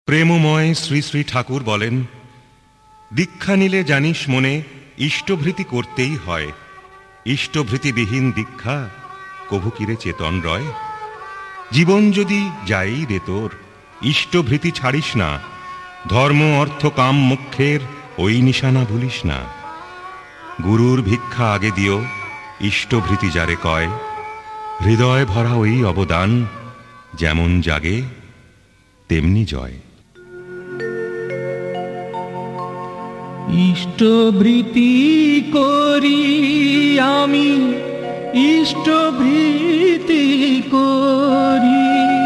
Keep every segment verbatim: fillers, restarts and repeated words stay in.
প্রেমময় শ্রী শ্রী ঠাকুর বলেন, দীক্ষা নিলে জানিস মনে ইষ্টভৃতি করতেই হয়। ইষ্টভৃতিবিহীন দীক্ষা কভু কিরে চেতন রয়। জীবন যদি যাই রে তোর, ইষ্টভৃতি ছাড়িস না। ধর্ম অর্থ কাম মোক্ষের ওই নিশানা ভুলিস না। গুরুর ভিক্ষা আগে দিও, ইষ্টভৃতি যারে কয়। হৃদয় ভরা ওই অবদান, যেমন জাগে তেমনি জয়। ইষ্টভৃতি করি আমি, ইষ্টভৃতি করি।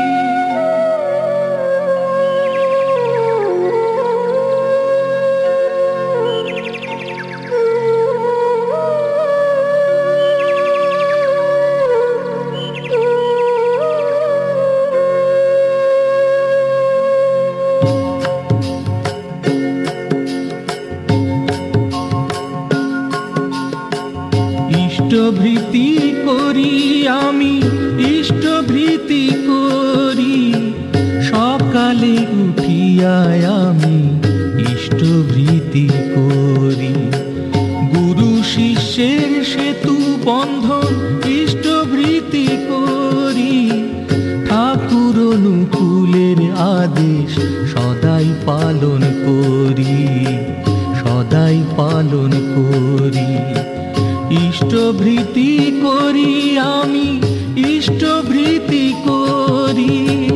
ইষ্টভৃতি করি আমি, ইষ্টভৃতি করি। সকালে উঠিয়ায় আমি ইষ্টভৃতি করি। গুরু শিষ্যের সেতু বন্ধন ইষ্টভৃতি করি। ঠাকুর অনুকূলের আদেশ সদাই পালন করি, সদাই পালন করি। ইষ্টভৃতি করি আমি, ইষ্টভৃতি করি।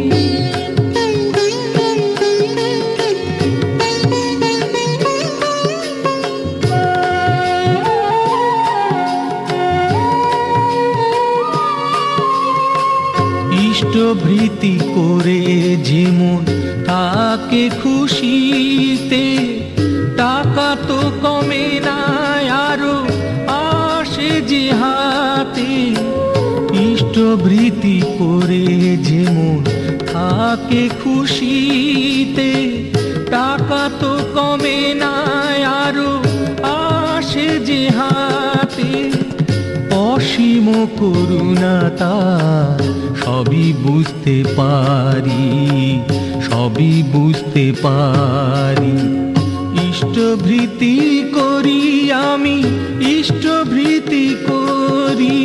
ইষ্টভৃতি করে যেমন তাকে খুশিতে, টাকা তো কমে না আরো আসে যে হাতে। ইষ্টভৃতি করে যেমন তাকে খুশিতে, টাকা তো কমে না আরো আসে যে হাতে। অসীম করুণা তার সবই বুঝতে পারি, সবই বুঝতে পারি। ইষ্টভৃতি করি আমি, ইষ্টভৃতি করি।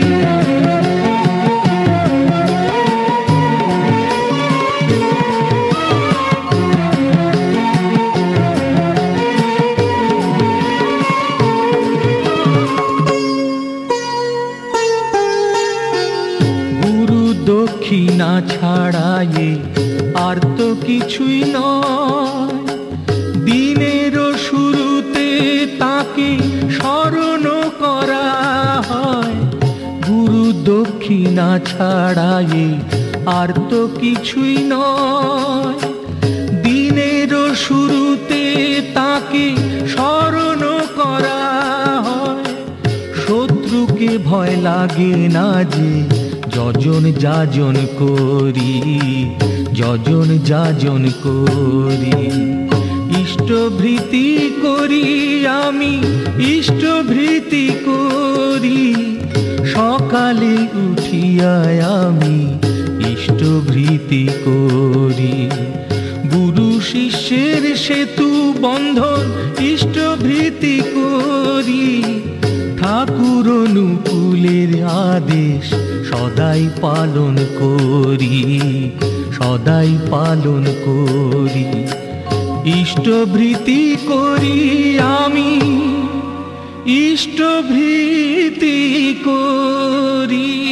গুরু দক্ষিণা ছাড়ায়ে আর তো কিছুই নয়। দিনেরও শুরুতে তাকে স্মরণ করা হয়। গুরু দক্ষিণা ছাড়ায়ে আর তো কিছুই নয়। দিনেরও শুরুতে তাকে স্মরণ করা হয়। শত্রুকে ভয় লাগে না যে যজন যাজন করি, যজন যাজন করি। ইষ্টভৃতি করি আমি, ইষ্টভৃতি করি। সকালে উঠিয়ায় আমি ইষ্টভৃতি করি। গুরু শিষ্যের সেতু বন্ধন ইষ্টভৃতি করি। ঠাকুর অনুকূলের আদেশ সদাই পালন করি, সদাই পালন করি। ইষ্টভৃতি করি আমি, ইষ্টভৃতি করি।